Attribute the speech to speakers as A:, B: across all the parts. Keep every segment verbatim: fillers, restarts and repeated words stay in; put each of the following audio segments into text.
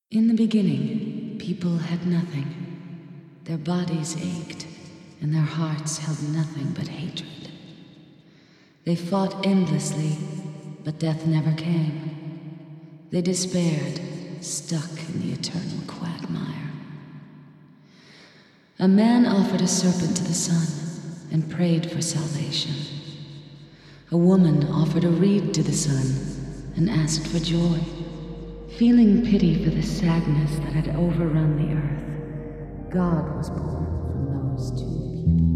A: In the beginning, people had nothing. Their bodies ached, and their hearts held nothing but hatred. They fought endlessly, but death never came. They despaired, stuck in the eternal quagmire. A man offered a serpent to the sun and prayed for salvation. A woman offered a reed to the sun and asked for joy. Feeling pity for the sadness that had overrun the earth, God was born from those two people.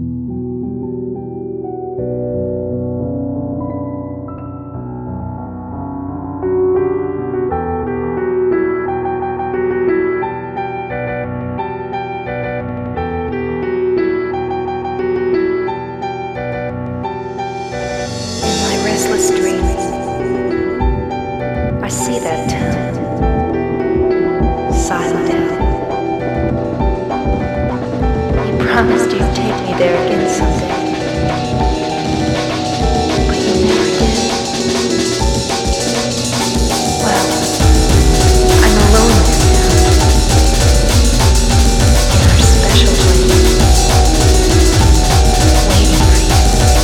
B: In my restless dreams, I see that town, Silent Hill. You promised you'd take me there again someday, but you never did. Well, I'm alone there now, in our special place, waiting for you.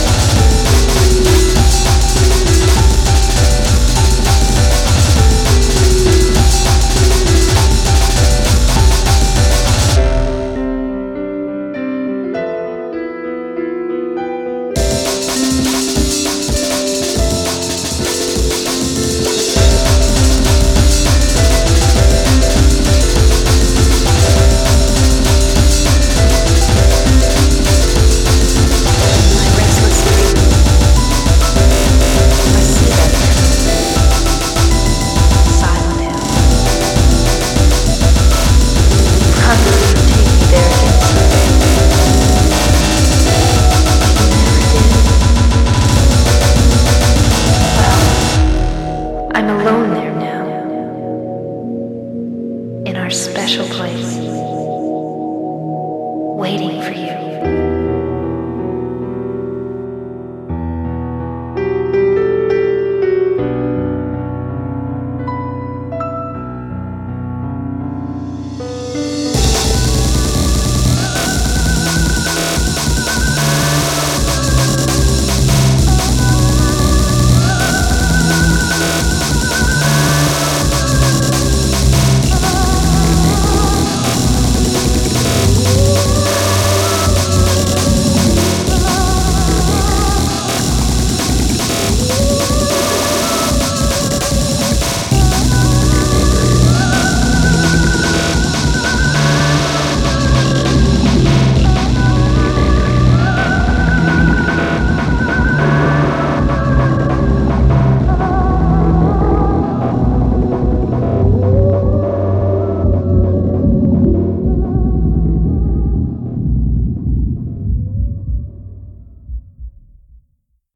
B: I'm alone there now, in our special place, waiting for you.